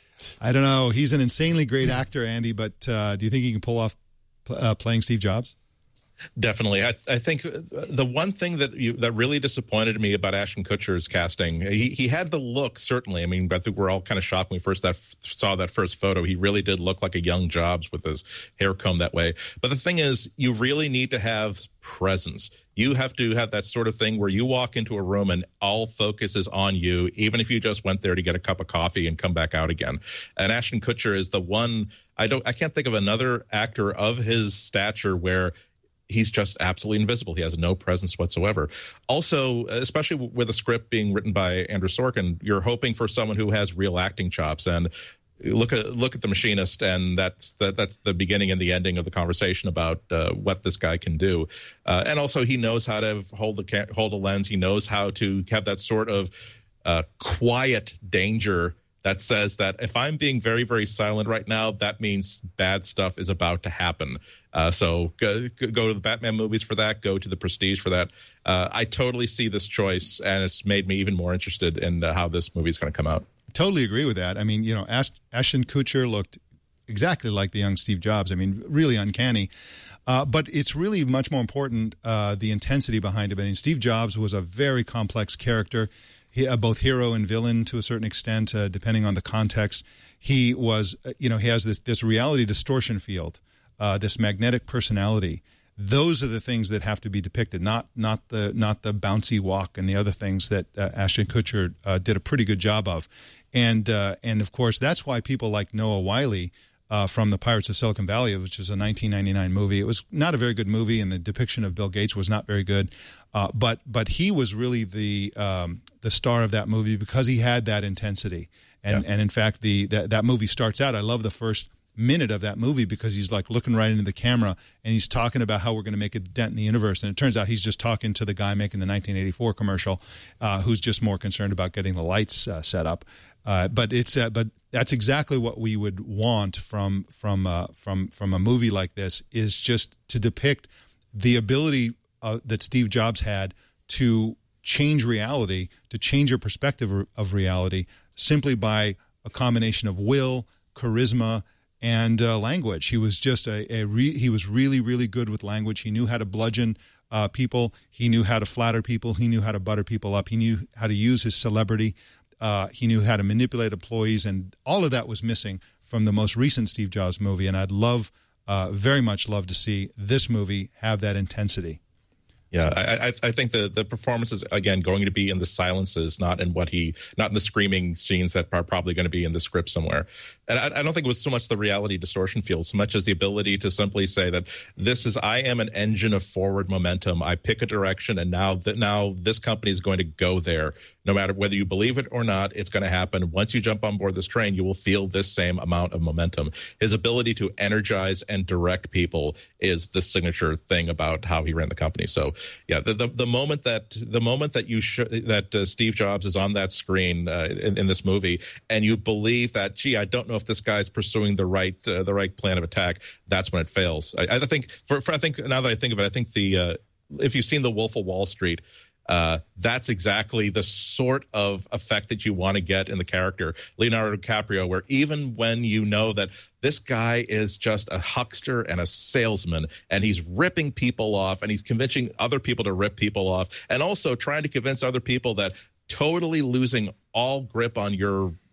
I don't know. He's an insanely great actor, Andy, but uh, do you think he can pull off uh, playing Steve Jobs? Definitely. I, I think the one thing that you, that really disappointed me about Ashton Kutcher's casting, he, he had the look, certainly. I mean, I think we're all kind of shocked when we first that, saw that first photo. He really did look like a young Jobs with his hair combed that way. But the thing is, you really need to have presence. You have to have that sort of thing where you walk into a room and all focus is on you, even if you just went there to get a cup of coffee and come back out again. And Ashton Kutcher is the one. I don't. I can't think of another actor of his stature where he's just absolutely invisible. He has no presence whatsoever. Also, especially with a script being written by Andrew Sorkin, you're hoping for someone who has real acting chops. And look at look at The Machinist, and that's that, that's the beginning and the ending of the conversation about uh, what this guy can do. Uh, and also, he knows how to hold the hold a lens. He knows how to have that sort of uh, quiet danger that says that if I'm being very, very silent right now, that means bad stuff is about to happen. Uh, so go, go to the Batman movies for that. Go to The Prestige for that. Uh, I totally see this choice, and it's made me even more interested in uh, how this movie is going to come out. Totally agree with that. I mean, you know, Ash- Ashton Kutcher looked exactly like the young Steve Jobs. I mean, really uncanny. Uh, but it's really much more important, uh, the intensity behind it. I mean, Steve Jobs was a very complex character. He, uh, both hero and villain to a certain extent, uh, depending on the context. He was, uh, you know, he has this, this reality distortion field, uh, this magnetic personality. Those are the things that have to be depicted, not not the not the bouncy walk and the other things that uh, Ashton Kutcher uh, did a pretty good job of. And, uh, and of course, that's why people like Noah Wyle uh, from The Pirates of Silicon Valley, which is a nineteen ninety-nine movie. It was not a very good movie, and the depiction of Bill Gates was not very good. Uh, but but he was really the um, the star of that movie because he had that intensity. And yeah. and in fact, the that, that movie starts out. I love the first minute of that movie because he's like looking right into the camera and he's talking about how we're going to make a dent in the universe. And it turns out he's just talking to the guy making the nineteen eighty-four commercial, uh, who's just more concerned about getting the lights uh, set up. Uh, but it's uh, but that's exactly what we would want from from uh, from from a movie like this, is just to depict the ability uh, that Steve Jobs had to change reality, to change your perspective of reality simply by a combination of will, charisma, and uh, language. He was just a, a re- he was really, really good with language. He knew how to bludgeon uh, people. He knew how to flatter people. He knew how to butter people up. He knew how to use his celebrity. Uh, he knew how to manipulate employees, and all of that was missing from the most recent Steve Jobs movie. And I'd love, uh, very much love to see this movie have that intensity. Yeah, I, I, I think the, the performance is, again, going to be in the silences, not in what he, not in the screaming scenes that are probably going to be in the script somewhere. And I, I don't think it was so much the reality distortion field, so much as the ability to simply say that this is, I am an engine of forward momentum. I pick a direction, and now that now this company is going to go there. No matter whether you believe it or not, it's going to happen. Once you jump on board this train, you will feel this same amount of momentum. His ability to energize and direct people is the signature thing about how he ran the company. So, yeah, the the, the moment that the moment that you sh- that uh, Steve Jobs is on that screen uh, in, in this movie, and you believe that, gee, I don't know if this guy's pursuing the right uh, the right plan of attack, that's when it fails. I, I think for, for I think now that I think of it, I think the uh, if you've seen The Wolf of Wall Street. Uh, that's exactly the sort of effect that you want to get in the character, Leonardo DiCaprio, where even when you know that this guy is just a huckster and a salesman, and he's ripping people off, and he's convincing other people to rip people off, and also trying to convince other people that totally losing all grip on your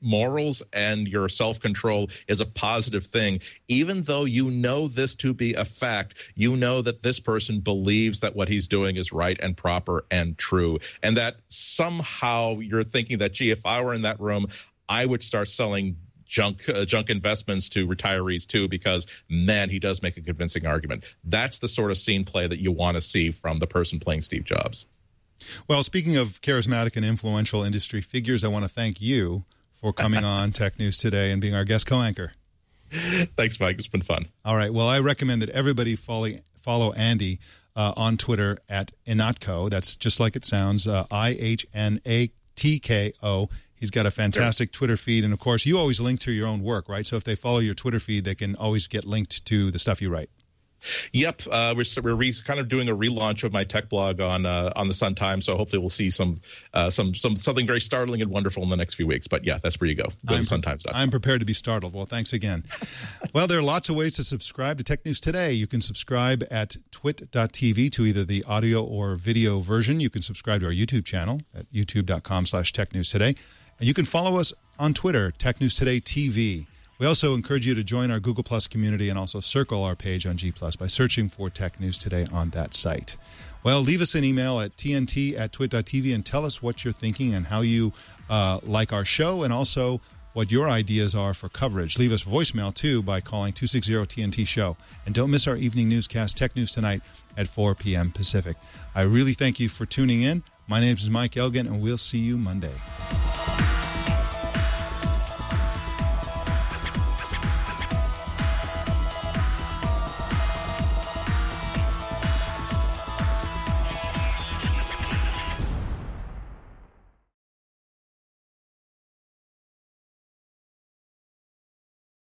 morals and your self-control is a positive thing. Even though you know this to be a fact, you know that this person believes that what he's doing is right and proper and true, and that somehow you're thinking that, gee, if I were in that room, I would start selling junk uh, junk investments to retirees too, because, man, he does make a convincing argument. That's the sort of scene play that you want to see from the person playing Steve Jobs. Well, speaking of charismatic and influential industry figures, I want to thank you for coming on Tech News Today and being our guest co-anchor. Thanks, Mike. It's been fun. All right. Well, I recommend that everybody follow, follow Andy uh, on Twitter at Ihnatko. That's just like it sounds, uh, I H N A T K O. He's got a fantastic sure. Twitter feed. And, of course, you always link to your own work, right? So if they follow your Twitter feed, they can always get linked to the stuff you write. Yep, uh, we're we're re- kind of doing a relaunch of my tech blog on uh, on the Sun Times, so hopefully we'll see some uh, some some something very startling and wonderful in the next few weeks. But yeah, that's where you go. Go to sun times dot com. I'm prepared to be startled. Well, thanks again. Well, there are lots of ways to subscribe to Tech News Today. You can subscribe at twit dot t v to either the audio or video version. You can subscribe to our YouTube channel at youtube dot com slash tech news today, and you can follow us on Twitter, Tech News Today T V. We also encourage you to join our Google Plus community and also circle our page on G Plus by searching for Tech News Today on that site. Well, leave us an email at t n t at twit dot t v and tell us what you're thinking and how you uh, like our show, and also what your ideas are for coverage. Leave us voicemail, too, by calling two six zero T N T show. And don't miss our evening newscast, Tech News Tonight, at four p.m. Pacific. I really thank you for tuning in. My name is Mike Elgin, and we'll see you Monday.